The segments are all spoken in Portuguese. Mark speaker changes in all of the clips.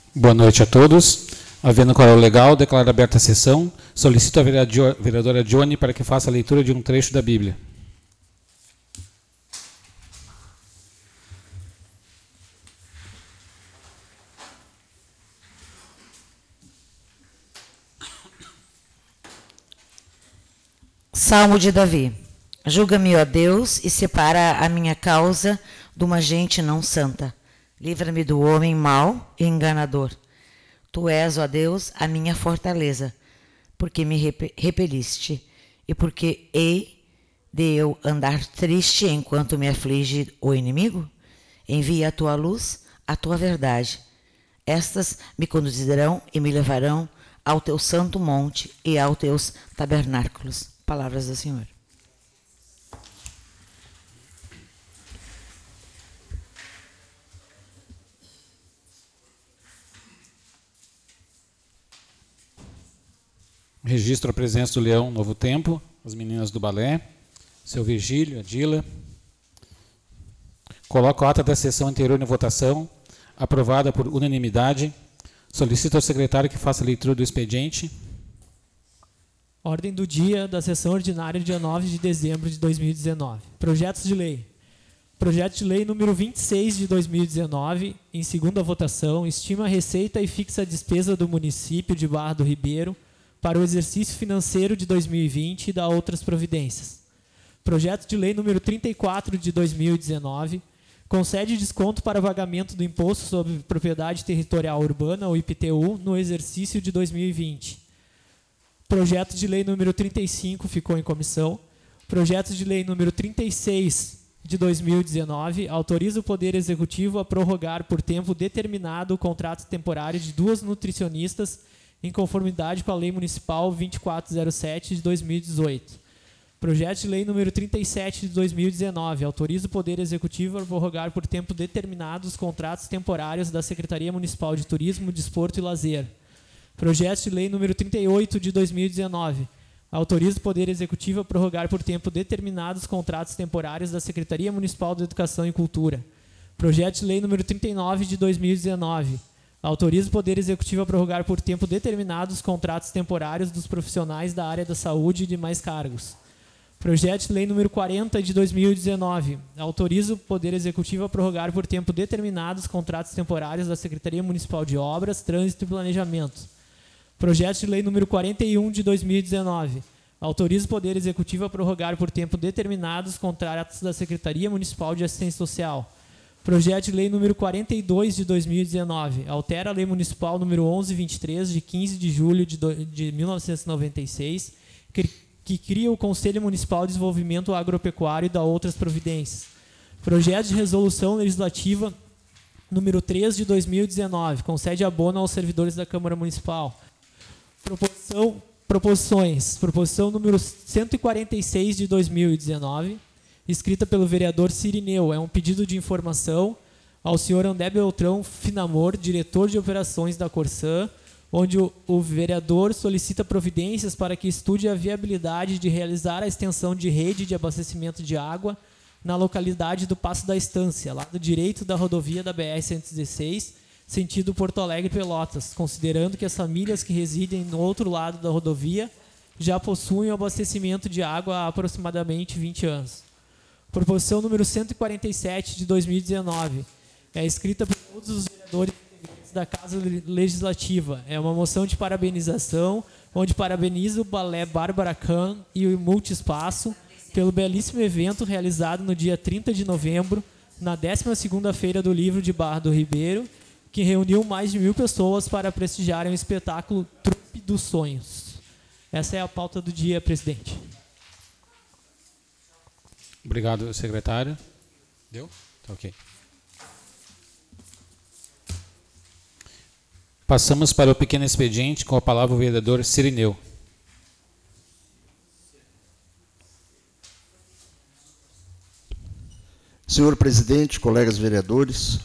Speaker 1: Boa noite a todos. Havendo quórum legal, declaro aberta a sessão. Solicito a vereadora Johnny para que faça a leitura de um trecho da Bíblia.
Speaker 2: Salmo de Davi. Julga-me, ó Deus, e separa a minha causa de uma gente não santa. Livra-me do homem mau e enganador. Tu és, ó Deus, a minha fortaleza, porque me repeliste, e porque hei de eu andar triste enquanto me aflige o inimigo? Envia a tua luz, a tua verdade. Estas me conduzirão e me levarão ao teu santo monte e aos teus tabernáculos. Palavras do Senhor.
Speaker 1: Registro a presença do Leão Novo Tempo, as meninas do balé, seu Virgílio, a Dila. Coloco a ata da sessão anterior em votação, aprovada por unanimidade. Solicito ao secretário que faça a leitura do expediente.
Speaker 3: Ordem do dia da sessão ordinária, dia 9 de dezembro de 2019. Projetos de lei. Projeto de lei número 26 de 2019, em segunda votação, estima a receita e fixa a despesa do município de Barra do Ribeiro para o exercício financeiro de 2020 e dá outras providências. Projeto de lei número 34 de 2019, concede desconto para pagamento do Imposto sobre Propriedade Territorial Urbana, o IPTU, no exercício de 2020. Projeto de lei número 35 ficou em comissão. Projeto de lei número 36 de 2019 autoriza o Poder Executivo a prorrogar por tempo determinado o contrato temporário de 2 nutricionistas em conformidade com a Lei Municipal 2407 de 2018. Projeto de lei número 37 de 2019 autoriza o Poder Executivo a prorrogar por tempo determinado os contratos temporários da Secretaria Municipal de Turismo, Desporto e Lazer. Projeto de lei número 38 de 2019 autoriza o Poder Executivo a prorrogar por tempo determinado os contratos temporários da Secretaria Municipal de Educação e Cultura. Projeto de lei número 39 de 2019 autoriza o Poder Executivo a prorrogar por tempo determinado os contratos temporários dos profissionais da área da saúde e demais cargos. Projeto de lei número 40 de 2019 autoriza o Poder Executivo a prorrogar por tempo determinado os contratos temporários da Secretaria Municipal de Obras, Trânsito e Planejamento. Projeto de lei número 41 de 2019 autoriza o Poder Executivo a prorrogar por tempo determinado os contratos da Secretaria Municipal de Assistência Social. Projeto de lei número 42 de 2019 altera a Lei Municipal número 1123 de 15 de julho de 1996, que cria o Conselho Municipal de Desenvolvimento Agropecuário e dá outras providências. Projeto de resolução legislativa número 3 de 2019 concede abono aos servidores da Câmara Municipal. Proposições. Proposição número 146 de 2019, escrita pelo vereador Cirineu. É um pedido de informação ao senhor André Beltrão Finamor, diretor de operações da Corsã, onde o vereador solicita providências para que estude a viabilidade de realizar a extensão de rede de abastecimento de água na localidade do Passo da Estância, lado direito da rodovia da BR-116, sentido Porto Alegre-Pelotas, considerando que as famílias que residem no outro lado da rodovia já possuem o abastecimento de água há aproximadamente 20 anos. Proposição número 147 de 2019 é escrita por todos os vereadores da Casa Legislativa. É uma moção de parabenização, onde parabeniza o Balé Bárbara Khan e o Multiespaço pelo belíssimo evento realizado no dia 30 de novembro, na 12ª Feira do Livro de Barra do Ribeiro, que reuniu mais de 1.000 pessoas para prestigiarem o espetáculo Trupe dos Sonhos. Essa é a pauta do dia, presidente.
Speaker 1: Obrigado, secretário. Deu? Tá ok. Passamos para o pequeno expediente, com a palavra o vereador Cirineu.
Speaker 4: Senhor presidente, colegas vereadores,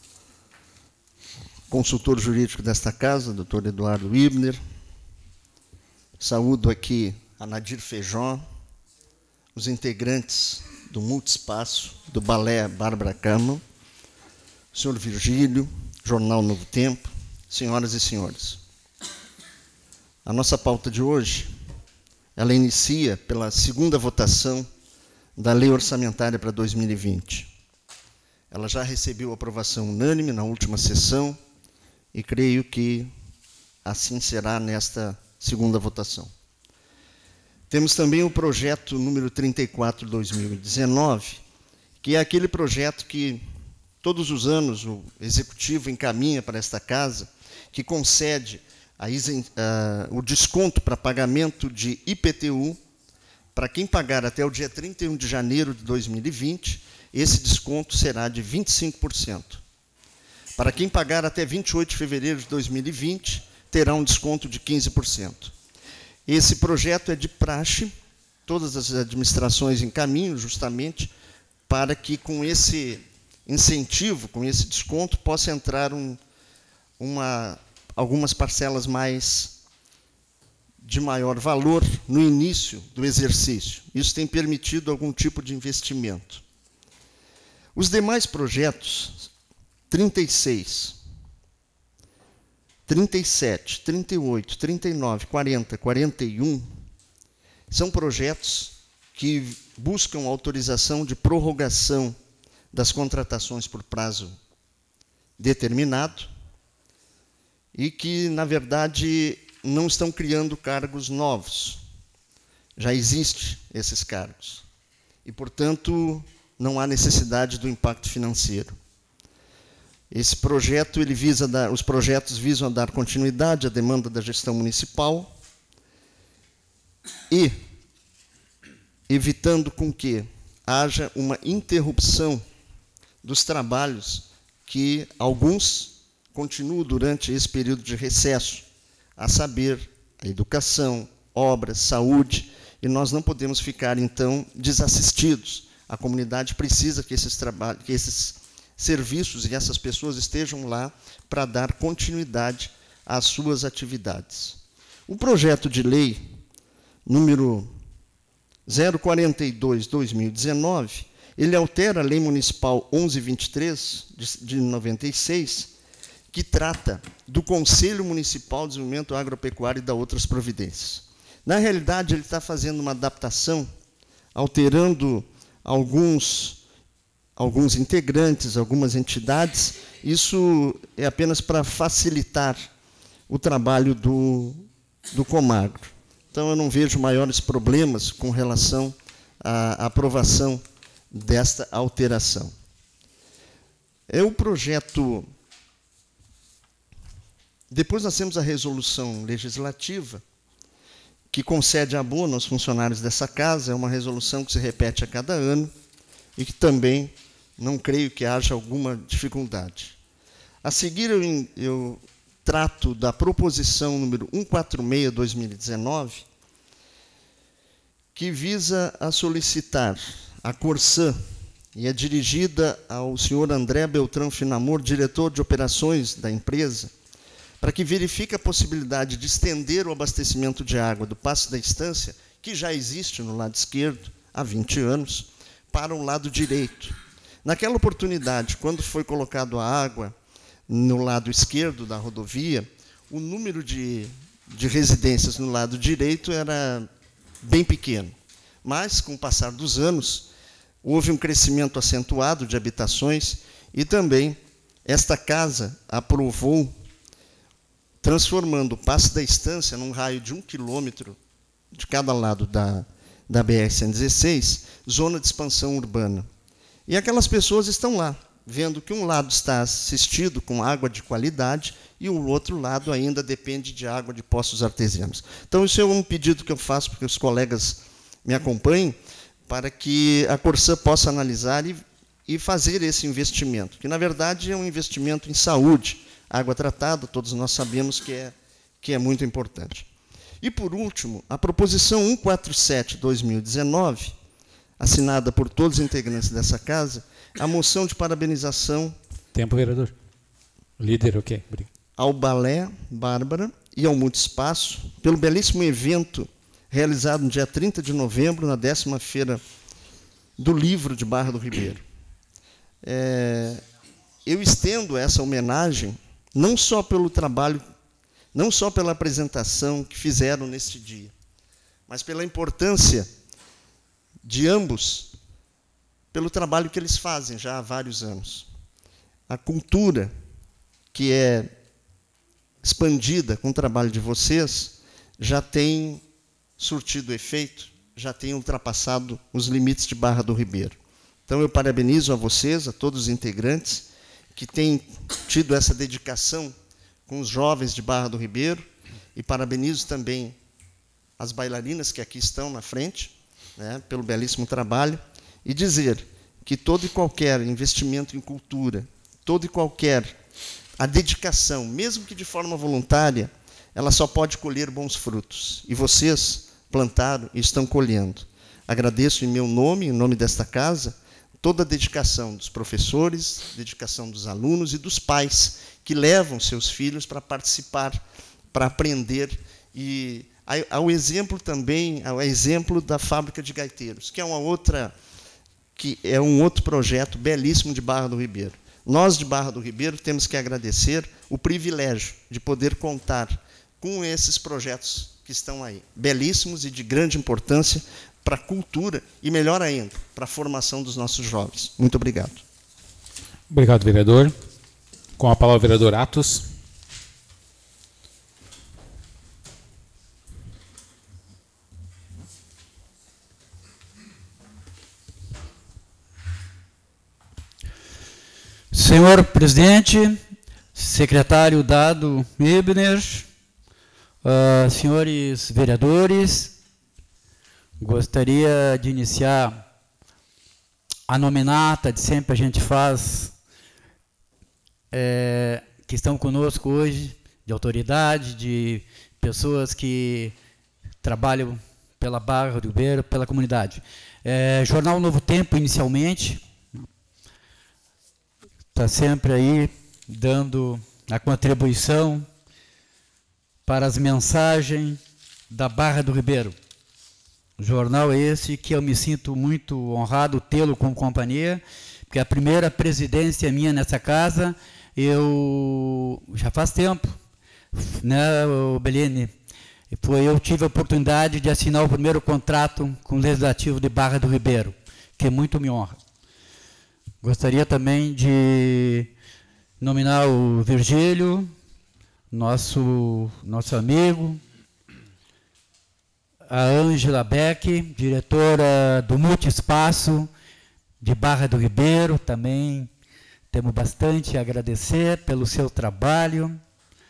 Speaker 4: consultor jurídico desta casa, doutor Eduardo Ibner, saúdo aqui a Nadir Feijó, os integrantes do Multiespaço, do Balé Bárbara Khan, senhor Virgílio, Jornal Novo Tempo, senhoras e senhores, a nossa pauta de hoje, ela inicia pela segunda votação da Lei Orçamentária para 2020. Ela já recebeu aprovação unânime na última sessão e creio que assim será nesta segunda votação. Temos também o projeto número 34/2019, que é aquele projeto que todos os anos o Executivo encaminha para esta casa, que concede o desconto para pagamento de IPTU para quem pagar até o dia 31 de janeiro de 2020, esse desconto será de 25%. Para quem pagar até 28 de fevereiro de 2020, terá um desconto de 15%. Esse projeto é de praxe, todas as administrações encaminham justamente para que com esse incentivo, com esse desconto, possa entrar algumas parcelas de maior valor no início do exercício. Isso tem permitido algum tipo de investimento. Os demais projetos, 36, 37, 38, 39, 40, 41, são projetos que buscam autorização de prorrogação das contratações por prazo determinado e que, na verdade, não estão criando cargos novos. Já existem esses cargos. E, portanto, não há necessidade do impacto financeiro. Esse projeto, os projetos visam dar continuidade à demanda da gestão municipal e evitando com que haja uma interrupção dos trabalhos que alguns continuam durante esse período de recesso, a saber, a educação, obras, saúde, e nós não podemos ficar, então, desassistidos. A comunidade precisa que esses serviços e essas pessoas estejam lá para dar continuidade às suas atividades. O projeto de lei número 042/2019, ele altera a Lei Municipal 1123, de 96, que trata do Conselho Municipal de Desenvolvimento Agropecuário e da outras providências. Na realidade, ele está fazendo uma adaptação, alterando alguns integrantes, algumas entidades. Isso é apenas para facilitar o trabalho do Comagro. Então, eu não vejo maiores problemas com relação à aprovação desta alteração. O projeto... Depois nós temos a resolução legislativa, que concede abono aos funcionários dessa casa. É uma resolução que se repete a cada ano e que também não creio que haja alguma dificuldade. A seguir, eu trato da proposição número 146/2019, que visa a solicitar a Corsã, e é dirigida ao senhor André Beltrão Finamor, diretor de operações da empresa, para que verifique a possibilidade de estender o abastecimento de água do Passo da Estância, que já existe no lado esquerdo há 20 anos, para o lado direito. Naquela oportunidade, quando foi colocado a água no lado esquerdo da rodovia, o número de residências no lado direito era bem pequeno. Mas, com o passar dos anos, houve um crescimento acentuado de habitações e também esta casa aprovou, transformando o Passo da Estância num raio de 1 quilômetro de cada lado da BR-116, zona de expansão urbana. E aquelas pessoas estão lá, vendo que um lado está assistido com água de qualidade e o outro lado ainda depende de água de poços artesianos. Então, isso é um pedido que eu faço para que os colegas me acompanhem, para que a Corsã possa analisar e fazer esse investimento, que, na verdade, é um investimento em saúde. Água tratada, todos nós sabemos que é muito importante. E, por último, a proposição 147/2019, assinada por todos os integrantes dessa casa, a moção de parabenização...
Speaker 1: Tempo, vereador. Líder, ok. Obrigado.
Speaker 4: Ao Balé Bárbara e ao Multiespaço, pelo belíssimo evento realizado no dia 30 de novembro, na 10ª Feira do Livro de Barra do Ribeiro. Eu estendo essa homenagem não só pelo trabalho, não só pela apresentação que fizeram neste dia, mas pela importância de ambos, pelo trabalho que eles fazem já há vários anos. A cultura que é expandida com o trabalho de vocês já tem surtido efeito, já tem ultrapassado os limites de Barra do Ribeiro. Então, eu parabenizo a vocês, a todos os integrantes, que têm tido essa dedicação com os jovens de Barra do Ribeiro, e parabenizo também as bailarinas que aqui estão na frente, né, pelo belíssimo trabalho, e dizer que todo e qualquer investimento em cultura, todo e qualquer a dedicação, mesmo que de forma voluntária, ela só pode colher bons frutos. E vocês plantaram e estão colhendo. Agradeço em meu nome, em nome desta casa, toda a dedicação dos professores, dedicação dos alunos e dos pais que levam seus filhos para participar, para aprender. E ao exemplo também, ao exemplo da Fábrica de Gaiteiros, que é um outro projeto belíssimo de Barra do Ribeiro. Nós, de Barra do Ribeiro, temos que agradecer o privilégio de poder contar com esses projetos que estão aí, belíssimos e de grande importância para a cultura e, melhor ainda, para a formação dos nossos jovens. Muito obrigado.
Speaker 1: Obrigado, vereador. Com a palavra, o vereador Atos.
Speaker 5: Senhor presidente, secretário Dado Ebner, senhores vereadores, gostaria de iniciar a nominata de sempre a gente faz, que estão conosco hoje, de autoridade, de pessoas que trabalham pela Barra do Ribeiro, pela comunidade. Jornal Novo Tempo, inicialmente, está sempre aí dando a contribuição para as mensagens da Barra do Ribeiro. Jornal esse que eu me sinto muito honrado tê-lo como companhia, porque a primeira presidência minha nessa casa, eu já faz tempo, né, Beline? Eu tive a oportunidade de assinar o primeiro contrato com o Legislativo de Barra do Ribeiro, que muito me honra. Gostaria também de nominar o Virgílio, nosso amigo, a Ângela Beck, diretora do Multiespaço de Barra do Ribeiro, também temos bastante a agradecer pelo seu trabalho.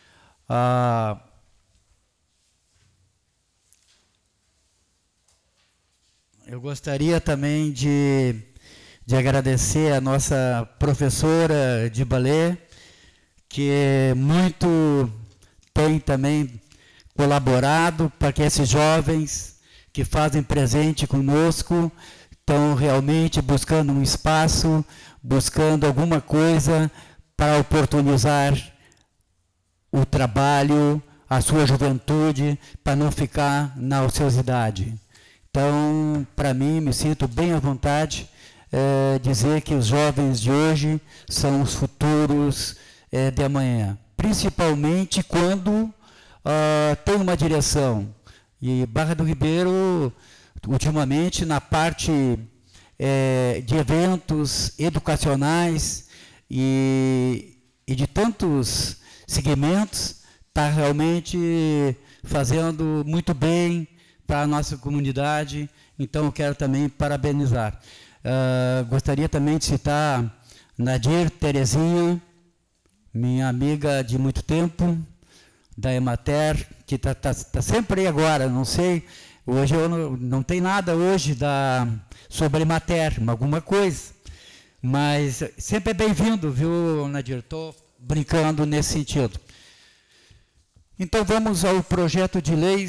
Speaker 5: Eu gostaria também de agradecer a nossa professora de balé, que muito tem também colaborado para que esses jovens que fazem presente conosco estão realmente buscando um espaço, buscando alguma coisa para oportunizar o trabalho, a sua juventude, para não ficar na ociosidade. Então, para mim, me sinto bem à vontade dizer que os jovens de hoje são os futuros de amanhã, principalmente quando tem uma direção. E Barra do Ribeiro, ultimamente, na parte de eventos educacionais e de tantos segmentos, está realmente fazendo muito bem para a nossa comunidade. Então, eu quero também parabenizar. Gostaria também de citar Nadir Terezinha, minha amiga de muito tempo, da Emater, que está sempre aí agora, não sei, hoje eu não tem nada hoje sobre a Emater, alguma coisa, mas sempre é bem-vindo, viu, Nadir? Estou brincando nesse sentido. Então, vamos ao projeto de lei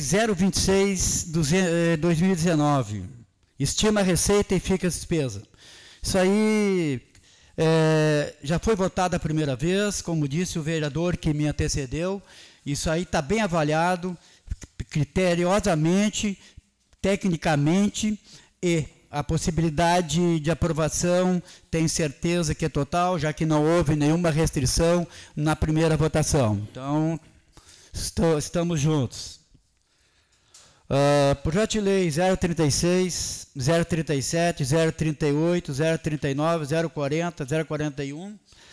Speaker 5: 026/2019. Estima a receita e fica a despesa. Isso aí já foi votado a primeira vez, como disse o vereador que me antecedeu. Isso aí está bem avaliado, criteriosamente, tecnicamente, e a possibilidade de aprovação, tenho certeza que é total, já que não houve nenhuma restrição na primeira votação. Então, estamos juntos. Projeto de lei 036, 037, 038, 039, 040, 041.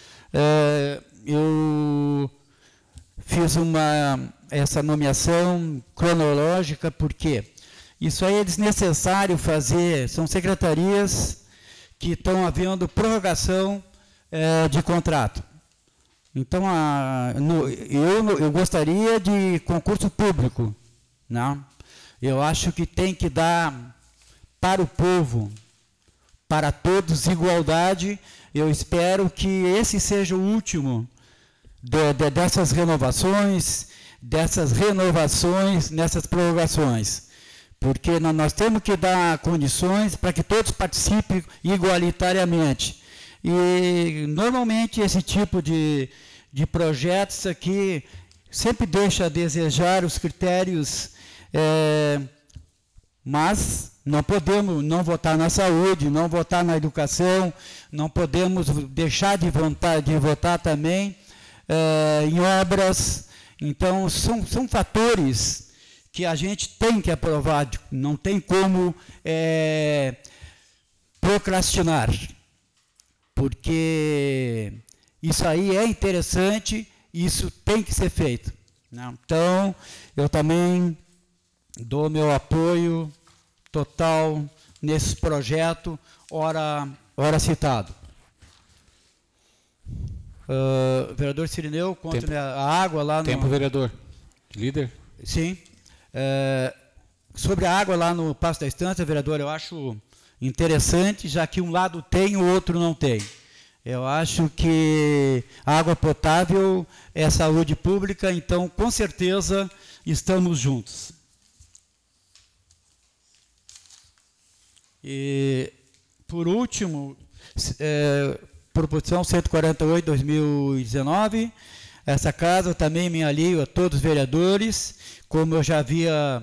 Speaker 5: Eu fiz essa nomeação cronológica, porque isso aí é desnecessário fazer, são secretarias que estão havendo prorrogação de contrato. Então, eu gostaria de concurso público, né? Eu acho que tem que dar para o povo, para todos, igualdade. Eu espero que esse seja o último dessas renovações, nessas prorrogações. Porque nós temos que dar condições para que todos participem igualitariamente. E, normalmente, esse tipo de projetos aqui sempre deixa a desejar os critérios, mas não podemos não votar na saúde, não votar na educação, não podemos deixar de votar também em obras. Então, são fatores que a gente tem que aprovar, não tem como procrastinar, porque isso aí é interessante, isso tem que ser feito, né? Então, eu também dou meu apoio total nesse projeto, ora citado. Vereador Cirineu, contra a água lá no...
Speaker 1: Tempo, vereador. Líder?
Speaker 5: Sim. Sobre a água lá no Passo da Estância, vereador, eu acho interessante, já que um lado tem, o outro não tem. Eu acho que a água potável é saúde pública, então, com certeza, estamos juntos. E, por último, proposição 148/2019, essa casa também me alio a todos os vereadores, como eu já havia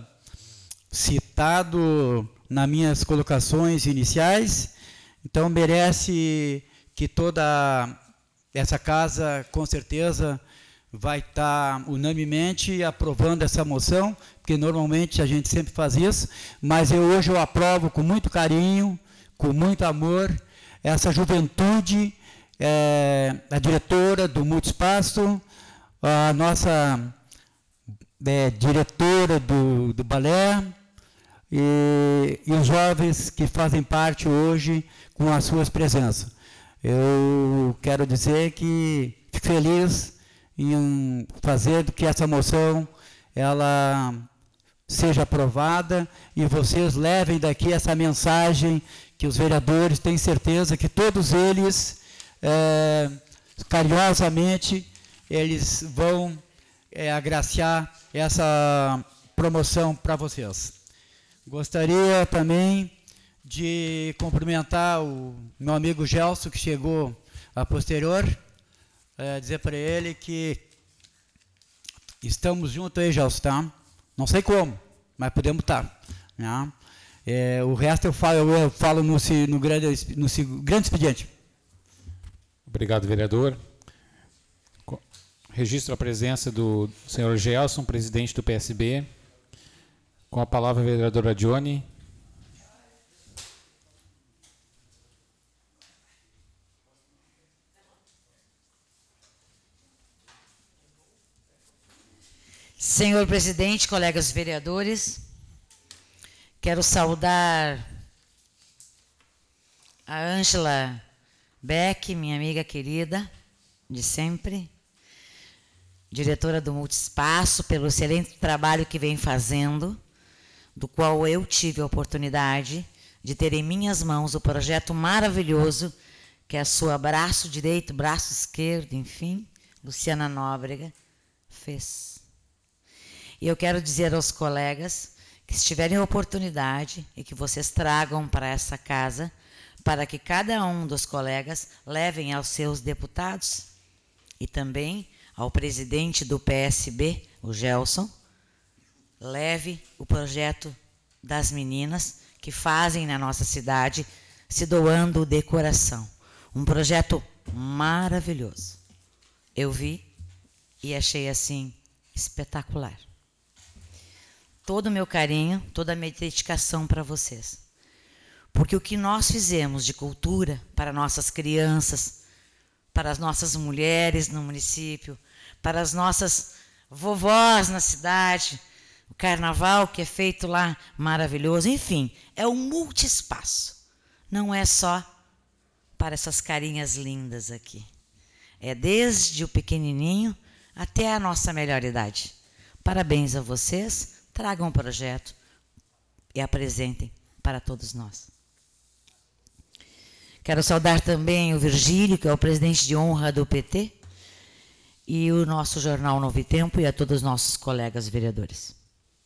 Speaker 5: citado nas minhas colocações iniciais, então merece que toda essa casa, com certeza, vai estar unanimemente aprovando essa moção, porque normalmente a gente sempre faz isso, mas hoje eu aprovo com muito carinho, com muito amor, essa juventude, a diretora do Multiespaço, a nossa diretora do balé, e os jovens que fazem parte hoje com as suas presenças. Eu quero dizer que fico feliz em fazer que essa moção ela seja aprovada e vocês levem daqui essa mensagem que os vereadores têm certeza que todos eles, carinhosamente, eles vão agraciar essa promoção para vocês. Gostaria também de cumprimentar o meu amigo Gelson, que chegou a posterior, dizer para ele que estamos juntos aí, Gelson, tá? Não sei como, mas podemos estar, né? O resto eu falo no grande expediente.
Speaker 1: Obrigado, vereador. Registro a presença do senhor Gelson, presidente do PSB. Com a palavra, a vereadora Johnny.
Speaker 2: Senhor presidente, colegas vereadores, quero saudar a Ângela Beck, minha amiga querida, de sempre, diretora do Multiespaço, pelo excelente trabalho que vem fazendo, do qual eu tive a oportunidade de ter em minhas mãos o projeto maravilhoso que a sua braço direito, braço esquerdo, enfim, Luciana Nóbrega, fez. E eu quero dizer aos colegas que, se tiverem oportunidade e que vocês tragam para essa casa, para que cada um dos colegas levem aos seus deputados e também ao presidente do PSB, o Gelson, leve o projeto das meninas, que fazem na nossa cidade, se doando de coração. Um projeto maravilhoso. Eu vi e achei assim espetacular. Todo o meu carinho, toda a minha dedicação para vocês. Porque o que nós fizemos de cultura para nossas crianças, para as nossas mulheres no município, para as nossas vovós na cidade, o carnaval que é feito lá, maravilhoso, enfim, é um multiespaço. Não é só para essas carinhas lindas aqui. É desde o pequenininho até a nossa melhor idade. Parabéns a vocês, tragam um projeto e apresentem para todos nós. Quero saudar também o Virgílio, que é o presidente de honra do PT, e o nosso jornal Novo Tempo e a todos os nossos colegas vereadores.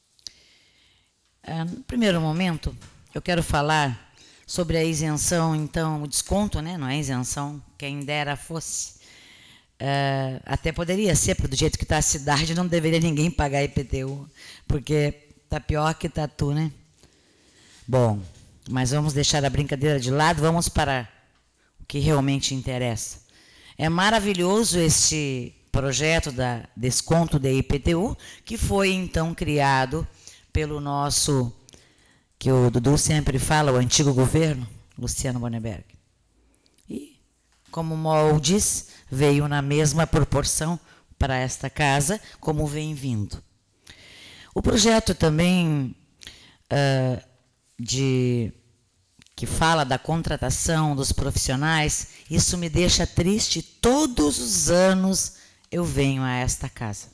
Speaker 2: No primeiro momento, eu quero falar sobre a isenção, então, o desconto, né? Não é isenção, quem dera fosse. Até poderia ser, porque do jeito que está a cidade, não deveria ninguém pagar IPTU, porque está pior que tatu, né? Bom, mas vamos deixar a brincadeira de lado, vamos para o que realmente interessa. É maravilhoso este projeto da desconto da IPTU, que foi então criado pelo nosso, que o Dudu sempre fala, o antigo governo, Luciano Bonneberg. E, como o MOL diz, veio na mesma proporção para esta casa, como vem vindo. O projeto também que fala da contratação dos profissionais, isso me deixa triste. Todos os anos eu venho a esta casa,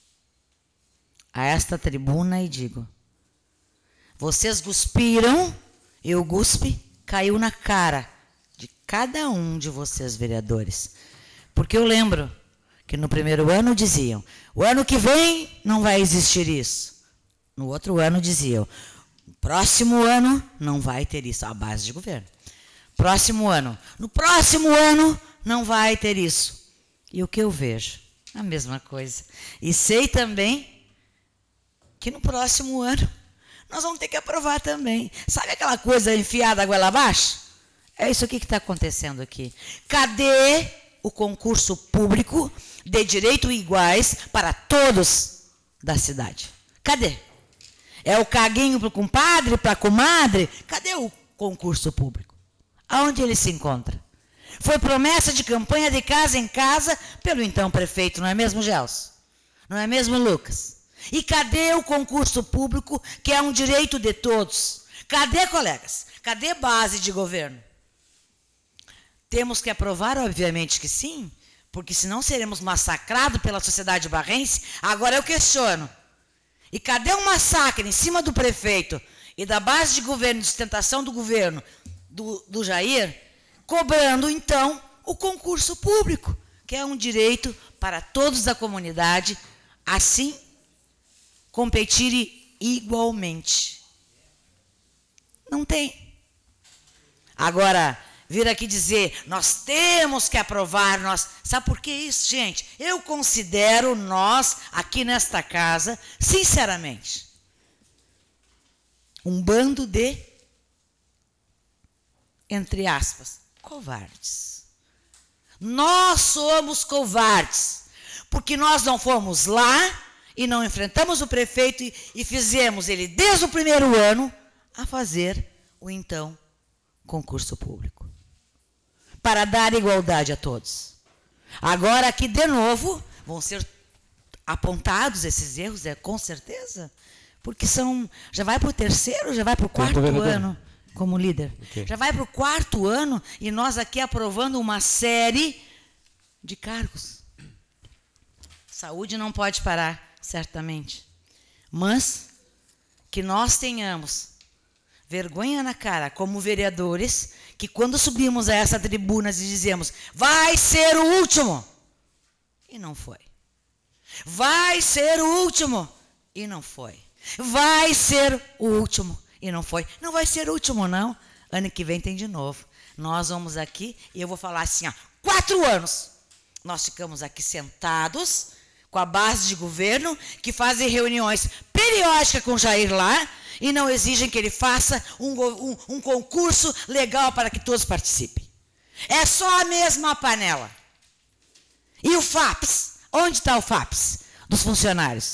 Speaker 2: a esta tribuna e digo, vocês cuspiram, eu cuspi, caiu na cara de cada um de vocês, vereadores. Porque eu lembro que no primeiro ano diziam, o ano que vem não vai existir isso. No outro ano diziam, próximo ano não vai ter isso, a base de governo. Próximo ano, no próximo ano não vai ter isso. E o que eu vejo? A mesma coisa. E sei também que no próximo ano nós vamos ter que aprovar também. Sabe aquela coisa enfiada goela abaixo? É isso aqui que está acontecendo aqui. Cadê o concurso público de direitos iguais para todos da cidade? Cadê? É o caguinho para o compadre, para a comadre? Cadê o concurso público? Aonde ele se encontra? Foi promessa de campanha de casa em casa pelo então prefeito, não é mesmo, Gelson? Não é mesmo, Lucas? E cadê o concurso público, que é um direito de todos? Cadê, colegas? Cadê base de governo? Temos que aprovar, obviamente que sim, porque senão seremos massacrados pela sociedade barrense. Agora eu questiono. E cadê o massacre em cima do prefeito e da base de governo, de sustentação do governo do Jair, cobrando, então, o concurso público, que é um direito para todos da comunidade, assim, competirem igualmente. Não tem. Agora, vir aqui dizer, nós temos que aprovar, sabe por que isso, gente? Eu considero nós, aqui nesta casa, sinceramente, um bando de, entre aspas, covardes. Nós somos covardes, porque nós não fomos lá e não enfrentamos o prefeito e fizemos ele, desde o primeiro ano, a fazer o então concurso público, para dar igualdade a todos. Agora aqui, de novo, vão ser apontados esses erros, com certeza, porque já vai para o terceiro, já vai para o quarto ano, como líder. Okay. Já vai para o quarto ano e nós aqui aprovando uma série de cargos. Saúde não pode parar, certamente, mas que nós tenhamos vergonha na cara, como vereadores, que quando subimos a essa tribuna e dizemos, vai ser o último, e não foi. Vai ser o último, e não foi. Vai ser o último, e não foi. Não vai ser o último, não. Ano que vem tem de novo. Nós vamos aqui, e eu vou falar assim, 4 anos. Nós ficamos aqui sentados, com a base de governo, que fazem reuniões periódicas com o Jair lá, e não exigem que ele faça um concurso legal para que todos participem. É só a mesma panela. E o FAPS? Onde está o FAPS dos funcionários?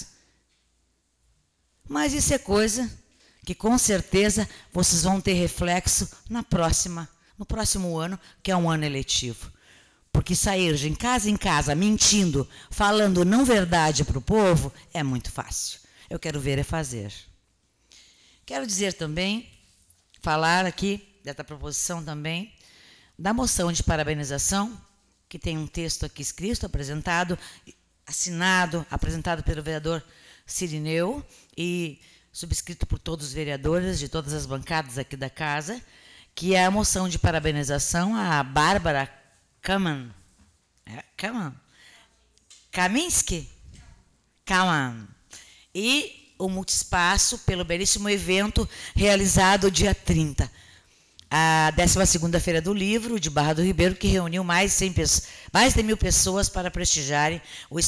Speaker 2: Mas isso é coisa que com certeza vocês vão ter reflexo no próximo ano, que é um ano eletivo. Porque sair de casa em casa, mentindo, falando não verdade para o povo, é muito fácil. Eu quero ver é fazer. Quero dizer também, falar aqui, dessa proposição também, da moção de parabenização, que tem um texto aqui escrito, apresentado, apresentado pelo vereador Cirineu e subscrito por todos os vereadores de todas as bancadas aqui da casa, que é a moção de parabenização à Bárbara Kaminski e o Multiespaço pelo belíssimo evento realizado dia 30, a 12ª Feira do Livro de Barra do Ribeiro, que reuniu mais de 1.000 pessoas para prestigiarem o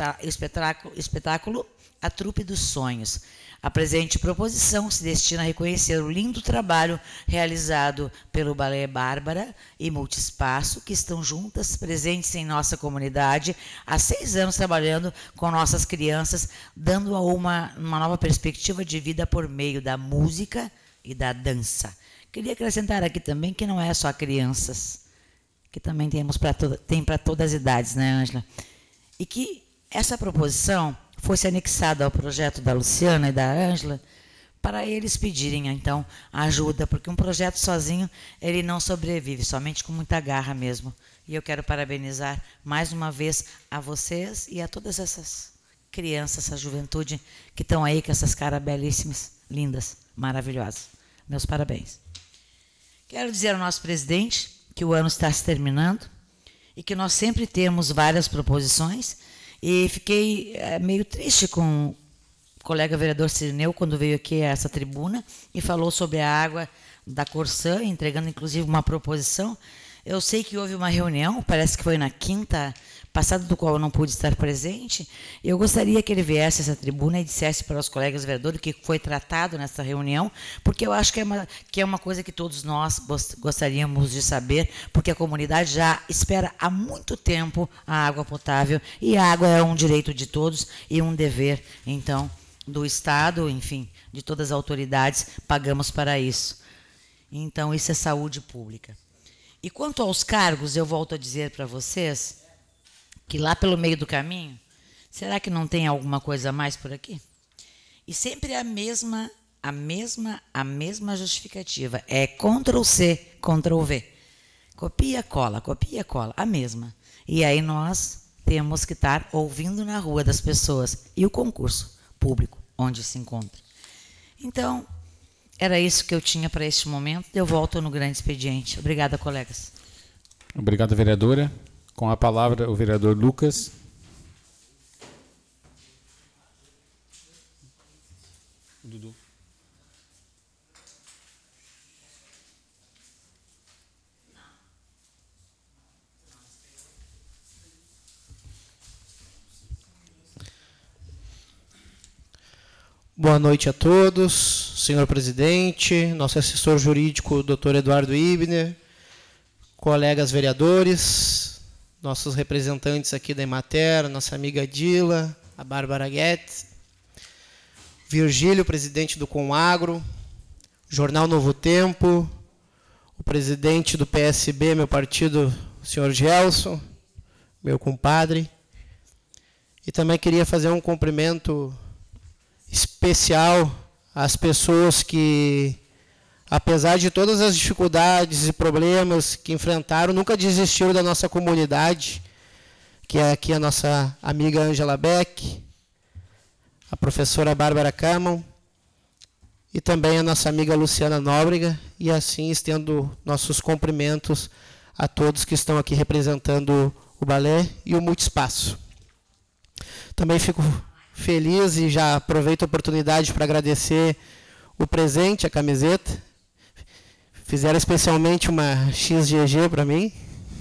Speaker 2: espetáculo A Trupe dos Sonhos. A presente proposição se destina a reconhecer o lindo trabalho realizado pelo Balé Bárbara e Multiespaço, que estão juntas, presentes em nossa comunidade, há 6 anos trabalhando com nossas crianças, dando uma nova perspectiva de vida por meio da música e da dança. Queria acrescentar aqui também que não é só crianças, que também tem para todas as idades, né, Ângela? E que essa proposição fosse anexada ao projeto da Luciana e da Ângela, para eles pedirem, então, ajuda, porque um projeto sozinho, ele não sobrevive, somente com muita garra mesmo. E eu quero parabenizar mais uma vez a vocês e a todas essas crianças, essa juventude que estão aí com essas caras belíssimas, lindas, maravilhosas. Meus parabéns. Quero dizer ao nosso presidente que o ano está se terminando e que nós sempre temos várias proposições. E fiquei meio triste com o colega vereador Cirineu quando veio aqui a essa tribuna e falou sobre a água da Corsã, entregando inclusive uma proposição. Eu sei que houve uma reunião, parece que foi na quinta passada, do qual eu não pude estar presente. Eu gostaria que ele viesse a essa tribuna e dissesse para os colegas vereadores o que foi tratado nessa reunião, porque eu acho que é uma coisa que todos nós gostaríamos de saber, porque a comunidade já espera há muito tempo a água potável, e a água é um direito de todos e um dever, então, do Estado, enfim, de todas as autoridades, pagamos para isso. Então, isso é saúde pública. E quanto aos cargos, eu volto a dizer para vocês que lá pelo meio do caminho, será que não tem alguma coisa a mais por aqui? E sempre a mesma justificativa. É Ctrl+C, Ctrl+V. Copia, cola, a mesma. E aí nós temos que estar ouvindo na rua das pessoas e o concurso público onde se encontra. Então, era isso que eu tinha para este momento. Eu volto no grande expediente. Obrigada, colegas.
Speaker 1: Obrigado, vereadora. Com a palavra, o vereador Lucas. Dudu.
Speaker 6: Boa noite a todos, senhor presidente, nosso assessor jurídico, doutor Eduardo Ibner, colegas vereadores, nossos representantes aqui da Emater, nossa amiga Dila, a Bárbara Guedes, Virgílio, presidente do Conagro, Jornal Novo Tempo, o presidente do PSB, meu partido, o senhor Gelson, meu compadre. E também queria fazer um cumprimento especial às pessoas que, apesar de todas as dificuldades e problemas que enfrentaram, nunca desistiram da nossa comunidade, que é aqui a nossa amiga Ângela Beck, a professora Bárbara Camon e também a nossa amiga Luciana Nóbrega, e assim estendo nossos cumprimentos a todos que estão aqui representando o balé e o Multiespaço. Também fico feliz e já aproveito a oportunidade para agradecer o presente, a camiseta. Fizeram especialmente uma XGG para mim.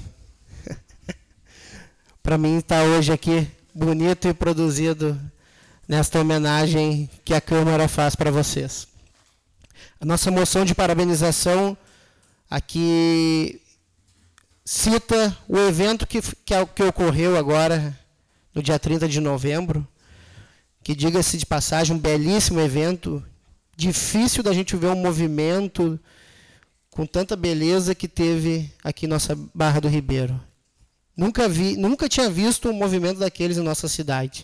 Speaker 6: Para mim estar hoje aqui bonito e produzido nesta homenagem que a Câmara faz para vocês. A nossa moção de parabenização aqui cita o evento que ocorreu agora, no dia 30 de novembro, que, diga-se de passagem, um belíssimo evento, difícil da gente ver um movimento com tanta beleza que teve aqui em nossa Barra do Ribeiro. Nunca tinha visto um movimento daqueles em nossa cidade.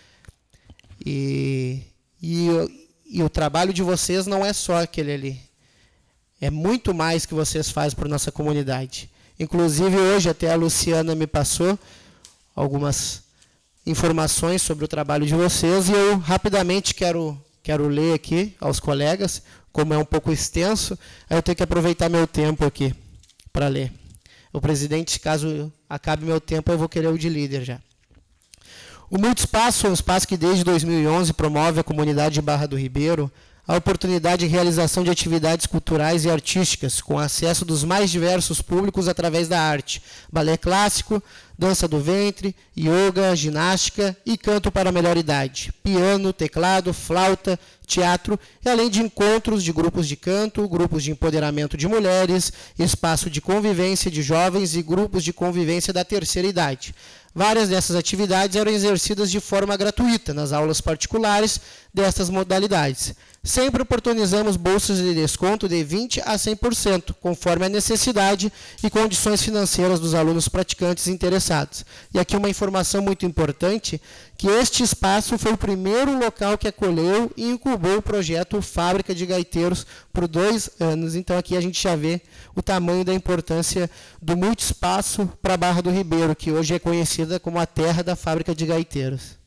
Speaker 6: E o trabalho de vocês não é só aquele ali. É muito mais que vocês fazem para a nossa comunidade. Inclusive, hoje até a Luciana me passou algumas informações sobre o trabalho de vocês e eu rapidamente quero ler aqui aos colegas, como é um pouco extenso, aí eu tenho que aproveitar meu tempo aqui para ler. O presidente, caso acabe meu tempo, eu vou querer o de líder já. O Multiespaço é um espaço que desde 2011 promove a comunidade de Barra do Ribeiro a oportunidade de realização de atividades culturais e artísticas com acesso dos mais diversos públicos através da arte, balé clássico, dança do ventre, yoga, ginástica e canto para a melhor idade, piano, teclado, flauta, teatro, e além de encontros de grupos de canto, grupos de empoderamento de mulheres, espaço de convivência de jovens e grupos de convivência da terceira idade. Várias dessas atividades eram exercidas de forma gratuita nas aulas particulares dessas modalidades. Sempre oportunizamos bolsas de desconto de 20% a 100%, conforme a necessidade e condições financeiras dos alunos praticantes interessados. E aqui uma informação muito importante, que este espaço foi o primeiro local que acolheu e incubou o projeto Fábrica de Gaiteiros por 2 anos. Então aqui a gente já vê o tamanho da importância do Multiespaço para a Barra do Ribeiro, que hoje é conhecida como a terra da Fábrica de Gaiteiros.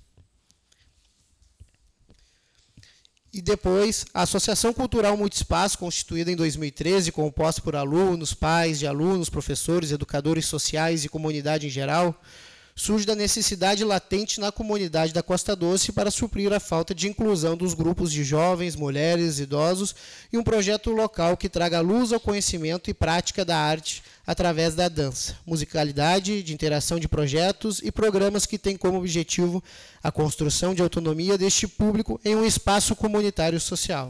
Speaker 6: E depois, a Associação Cultural Multiespaço, constituída em 2013, composta por alunos, pais de alunos, professores, educadores sociais e comunidade em geral, surge da necessidade latente na comunidade da Costa Doce para suprir a falta de inclusão dos grupos de jovens, mulheres, idosos e um projeto local que traga luz ao conhecimento e prática da arte através da dança, musicalidade, de interação de projetos e programas que têm como objetivo a construção de autonomia deste público em um espaço comunitário social.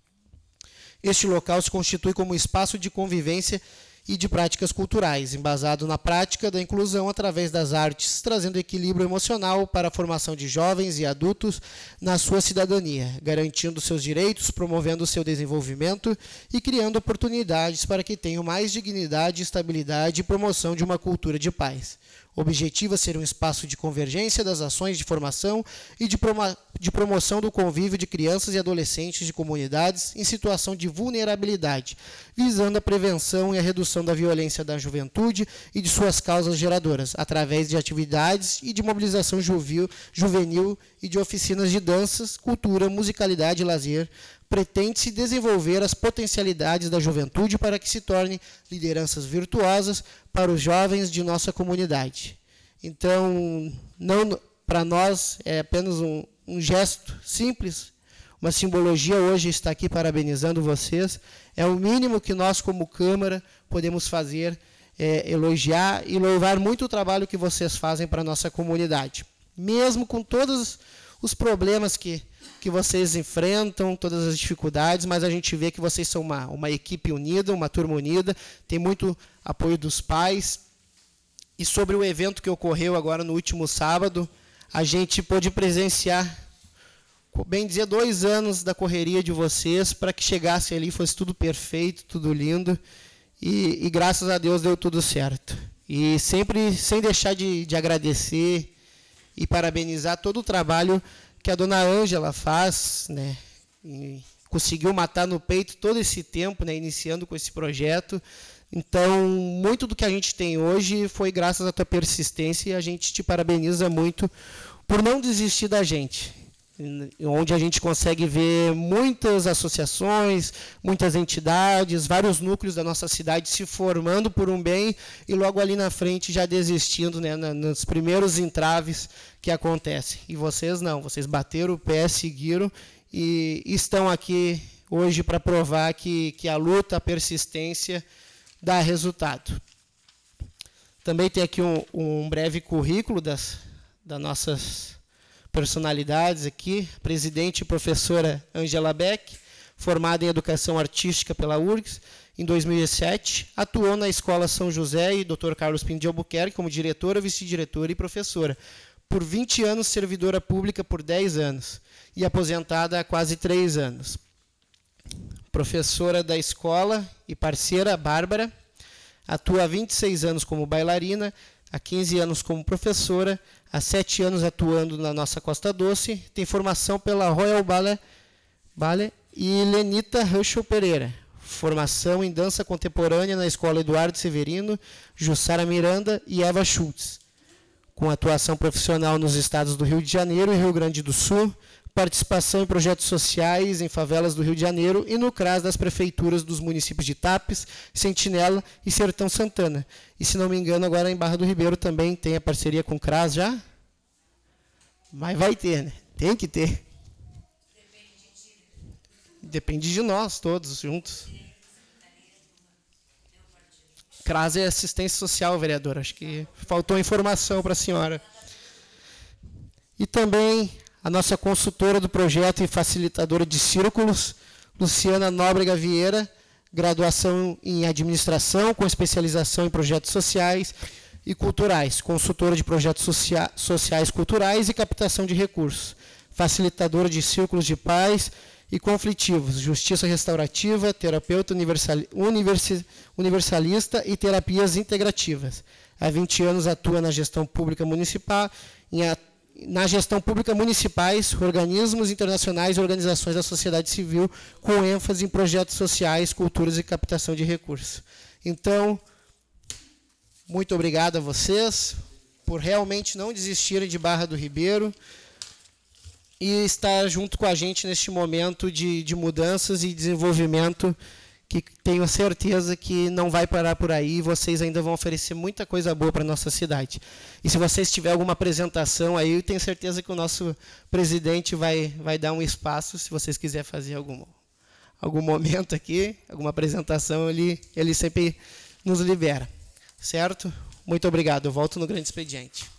Speaker 6: Este local se constitui como espaço de convivência e de práticas culturais, embasado na prática da inclusão através das artes, trazendo equilíbrio emocional para a formação de jovens e adultos na sua cidadania, garantindo seus direitos, promovendo seu desenvolvimento e criando oportunidades para que tenham mais dignidade, estabilidade e promoção de uma cultura de paz. O objetivo é ser um espaço de convergência das ações de formação e de promoção do convívio de crianças e adolescentes de comunidades em situação de vulnerabilidade, visando a prevenção e a redução da violência da juventude e de suas causas geradoras, através de atividades e de mobilização juvenil e de oficinas de danças, cultura, musicalidade e lazer. Pretende-se desenvolver as potencialidades da juventude para que se tornem lideranças virtuosas para os jovens de nossa comunidade. Então, para nós, é apenas um gesto simples, uma simbologia hoje está aqui parabenizando vocês. É o mínimo que nós, como Câmara, podemos fazer, elogiar e louvar muito o trabalho que vocês fazem para a nossa comunidade. Mesmo com todos os problemas que vocês enfrentam, todas as dificuldades, mas a gente vê que vocês são uma equipe unida, uma turma unida, tem muito apoio dos pais. E sobre o evento que ocorreu agora no último sábado, a gente pôde presenciar, bem dizer, 2 anos da correria de vocês para que chegasse ali, fosse tudo perfeito, tudo lindo, e graças a Deus deu tudo certo. E sempre sem deixar de agradecer e parabenizar todo o trabalho que a dona Ângela faz, né, e conseguiu matar no peito todo esse tempo, né, iniciando com esse projeto. Então, muito do que a gente tem hoje foi graças à tua persistência e a gente te parabeniza muito por não desistir da gente, onde a gente consegue ver muitas associações, muitas entidades, vários núcleos da nossa cidade se formando por um bem e logo ali na frente já desistindo, né, nos primeiros entraves que acontecem. E vocês não, vocês bateram o pé, seguiram e estão aqui hoje para provar que a luta, a persistência dá resultado. Também tem aqui um breve currículo das nossas personalidades aqui. Presidente e professora Angela Beck, formado em Educação Artística pela URGS. Em 2007, atuou na Escola São José e Dr. Carlos Pinto de Albuquerque como diretora, vice-diretora e professora. Por 20 anos, servidora pública por 10 anos e aposentada há quase 3 anos. Professora da escola e parceira, Bárbara, atua há 26 anos como bailarina, há 15 anos como professora, há 7 anos atuando na nossa Costa Doce, tem formação pela Royal Ballet e Lenita Ruschel Pereira, formação em dança contemporânea na Escola Eduardo Severino, Jussara Miranda e Eva Schultz, com atuação profissional nos estados do Rio de Janeiro e Rio Grande do Sul, participação em projetos sociais em favelas do Rio de Janeiro e no CRAS das prefeituras dos municípios de Tapes, Sentinela e Sertão Santana. E, se não me engano, agora em Barra do Ribeiro também tem a parceria com o CRAS já? Mas vai ter, né? Tem que ter. Depende de nós todos juntos. CRAS é assistência social, vereador. Acho que faltou informação para a senhora. E também a nossa consultora do projeto e facilitadora de círculos, Luciana Nóbrega Vieira, graduação em administração, com especialização em projetos sociais e culturais, consultora de projetos sociais culturais e captação de recursos, facilitadora de círculos de paz e conflitivos, justiça restaurativa, terapeuta universalista e terapias integrativas. Há 20 anos atua na gestão pública municipal, na gestão pública municipais, organismos internacionais e organizações da sociedade civil, com ênfase em projetos sociais, culturas e captação de recursos. Então, muito obrigado a vocês por realmente não desistirem de Barra do Ribeiro e estar junto com a gente neste momento de mudanças e desenvolvimento, que tenho certeza que não vai parar por aí, e vocês ainda vão oferecer muita coisa boa para a nossa cidade. E se vocês tiverem alguma apresentação aí, eu tenho certeza que o nosso presidente vai dar um espaço, se vocês quiserem fazer algum momento aqui, alguma apresentação, ele sempre nos libera. Certo? Muito obrigado. Eu volto no grande expediente.